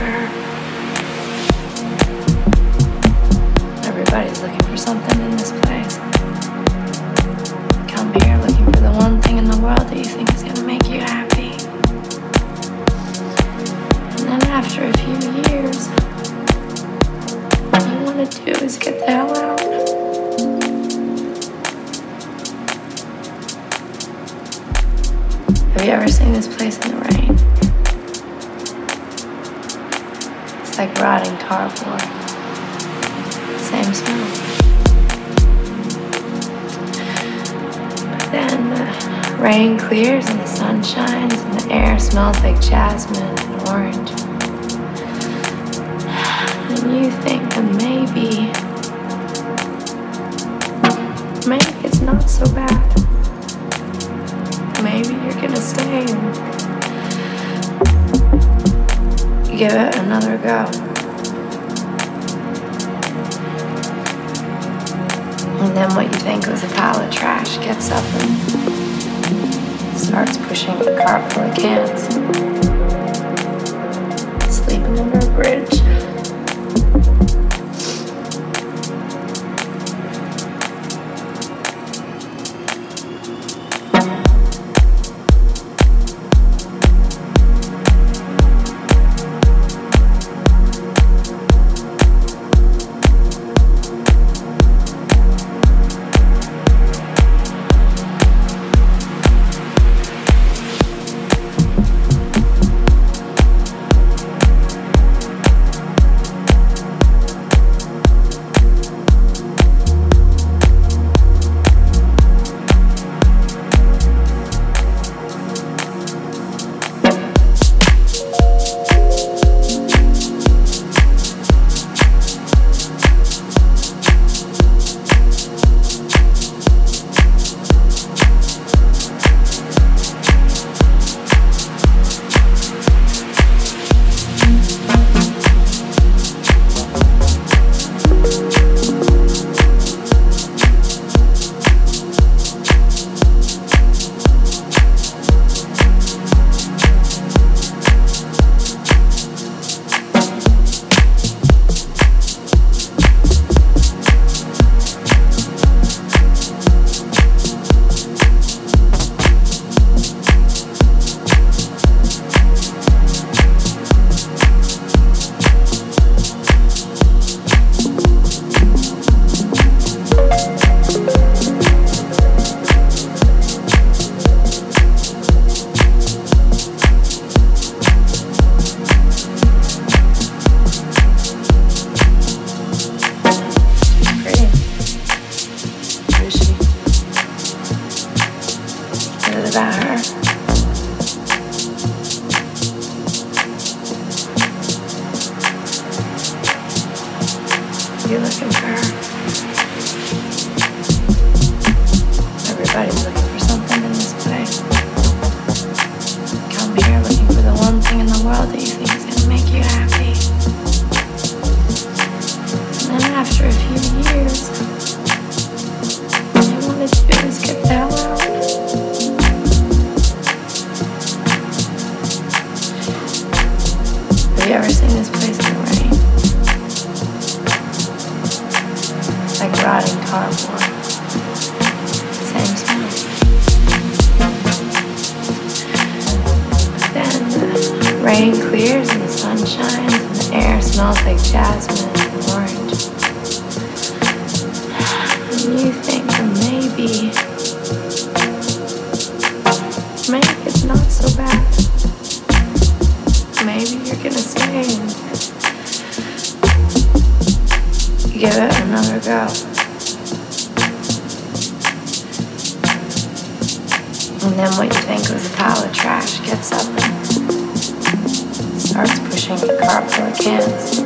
for her. Everybody's looking for something in this place. Come here looking for the one thing in the world that you think is gonna make you happy. And then after a few years, all you wanna do is get the hell out. Have you ever seen this place in the rain? It's like rotting cardboard. Same smell. But then the rain clears and the sun shines and the air smells like jasmine and orange. And you think that maybe it's not so bad. Maybe you're gonna stay and give it another go. And then what you think was a pile of trash gets up and starts pushing a cart full of cans. Sleeping under a bridge. About her. You looking for her? Everybody's looking for something in this place. Come here looking for the one thing in the world that you think is gonna make you happy. And then after a few years, all you wanna do is get the hell out. Have you ever seen this place in the rain? It's like rotting cardboard. Same smell. Then the rain clears and the sun shines and the air smells like jasmine and orange. And you think that maybe it's not so bad. Maybe you're gonna stay and give it another go. And then what you think was a pile of trash gets up and starts pushing a cart full of cans.